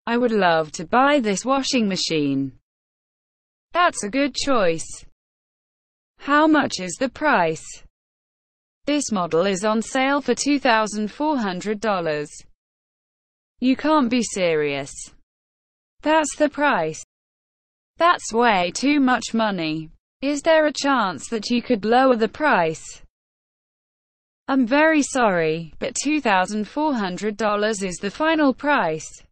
I would love to buy this washing machine. That's a good choice. How much is the price? This model is on sale for $2,400. You can't be serious. That's the price. That's way too much money. Is there a chance that you could lower the price? I'm very sorry, but $2,400 is the final price.